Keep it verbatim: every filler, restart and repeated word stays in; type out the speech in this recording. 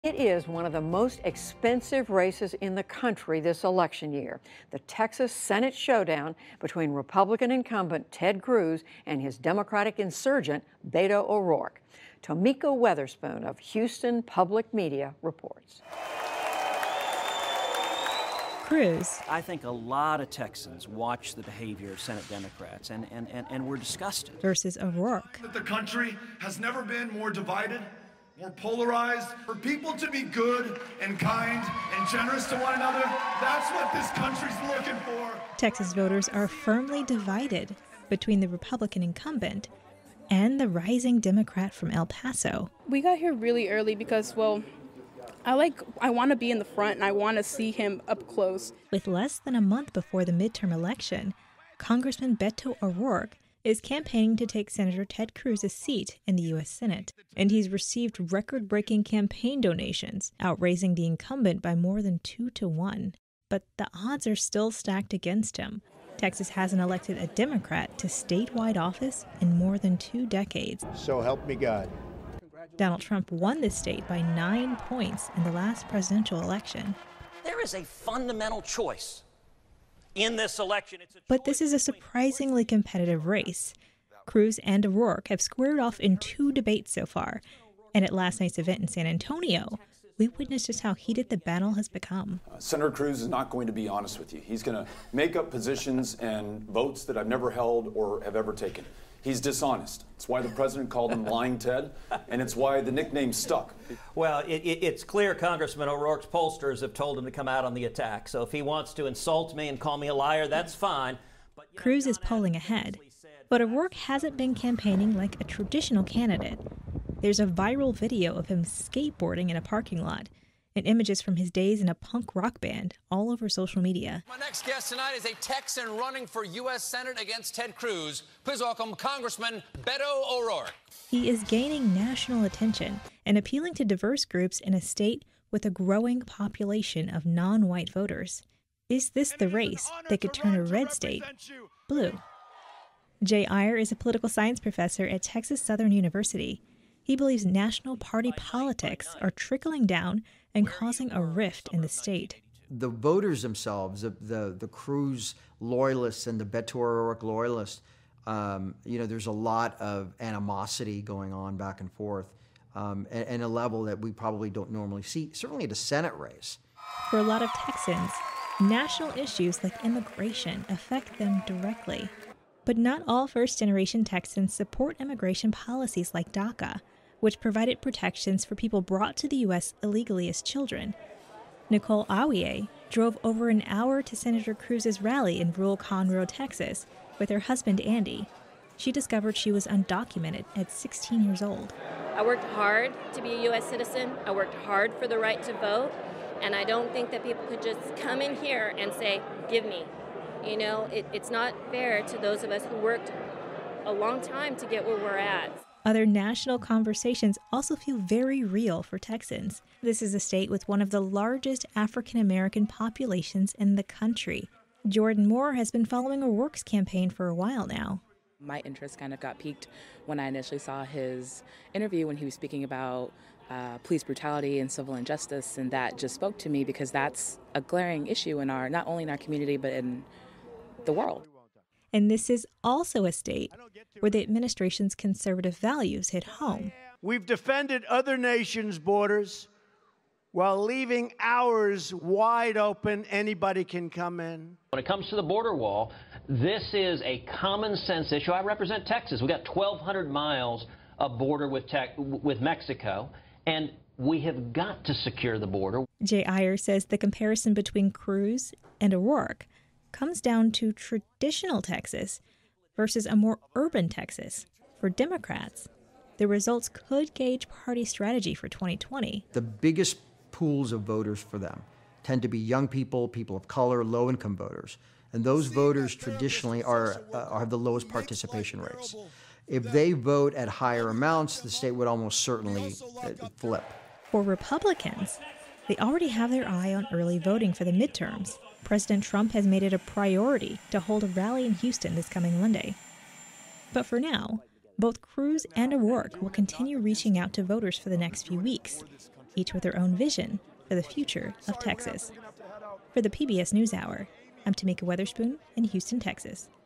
It is one of the most expensive races in the country this election year. The Texas Senate showdown between Republican incumbent Ted Cruz and his Democratic insurgent Beto O'Rourke. Tomiko Weatherspoon of Houston Public Media reports. Cruz. I think a lot of Texans watch the behavior of Senate Democrats and, and, and, and we're disgusted. Versus O'Rourke. The country has never been more divided, more polarized. For people to be good and kind and generous to one another, that's what this country's looking for. Texas voters are firmly divided between the Republican incumbent and the rising Democrat from El Paso. We got here really early because, well, I like, I want to be in the front and I want to see him up close. With less than a month before the midterm election, Congressman Beto O'Rourke is campaigning to take Senator Ted Cruz's seat in the U S Senate. And he's received record-breaking campaign donations, outraising the incumbent by more than two to one. But the odds are still stacked against him. Texas hasn't elected a Democrat to statewide office in more than two decades. So help me God. Donald Trump won this state by nine points in the last presidential election. There is a fundamental choice in this election. It's a but this is a surprisingly competitive race. Cruz and O'Rourke have squared off in two debates so far. And at last night's event in San Antonio, we witnessed just how heated the battle has become. Uh, Senator Cruz is not going to be honest with you. He's going to make up positions and votes that I've never held or have ever taken. He's dishonest. It's why the president called him Lying Ted, and it's why the nickname stuck. Well, it, it, it's clear Congressman O'Rourke's pollsters have told him to come out on the attack. So if he wants to insult me and call me a liar, that's fine. But, you know, Cruz is polling ahead, but O'Rourke hasn't been campaigning like a traditional candidate. There's a viral video of him skateboarding in a parking lot, and images from his days in a punk rock band all over social media. My next guest tonight is a Texan running for U S Senate against Ted Cruz. Please welcome Congressman Beto O'Rourke. He is gaining national attention and appealing to diverse groups in a state with a growing population of non-white voters. Is this the race that could turn a red state blue? Jay Iyer is a political science professor at Texas Southern University. He believes national party politics are trickling down and causing a rift in the state. The voters themselves, the the, the Cruz loyalists and the Beto O'Rourke loyalists, um, you know, there's a lot of animosity going on back and forth, um, and, and a level that we probably don't normally see, certainly at a Senate race. For a lot of Texans, national issues like immigration affect them directly. But not all first-generation Texans support immigration policies like DACA, which provided protections for people brought to the U S illegally as children. Nicole Awie drove over an hour to Senator Cruz's rally in rural Conroe, Texas, with her husband, Andy. She discovered she was undocumented at sixteen years old. I worked hard to be a U S citizen. I worked hard for the right to vote. And I don't think that people could just come in here and say, give me. You know, it, it's not fair to those of us who worked a long time to get where we're at. Other national conversations also feel very real for Texans. This is a state with one of the largest African-American populations in the country. Jordan Moore has been following O'Rourke's campaign for a while now. My interest kind of got piqued when I initially saw his interview when he was speaking about uh, police brutality and civil injustice, and that just spoke to me because that's a glaring issue in our, not only in our community, but in the world. And this is also a state where the administration's conservative values hit home. We've defended other nations' borders while leaving ours wide open. Anybody can come in. When it comes to the border wall, this is a common sense issue. I represent Texas. We've got twelve hundred miles of border with, Tex- with Mexico, and we have got to secure the border. Jay Iyer says the comparison between Cruz and O'Rourke comes down to traditional Texas versus a more urban Texas. For Democrats, the results could gauge party strategy for twenty twenty. The biggest pools of voters for them tend to be young people, people of color, low-income voters. And those voters traditionally are, uh, are the lowest participation rates. If they vote at higher amounts, the state would almost certainly uh, flip. For Republicans, they already have their eye on early voting for the midterms. President Trump has made it a priority to hold a rally in Houston this coming Monday. But for now, both Cruz and O'Rourke will continue reaching out to voters for the next few weeks. each with their own vision for the future of Texas. For the P B S NewsHour, I'm Tamika Weatherspoon in Houston, Texas.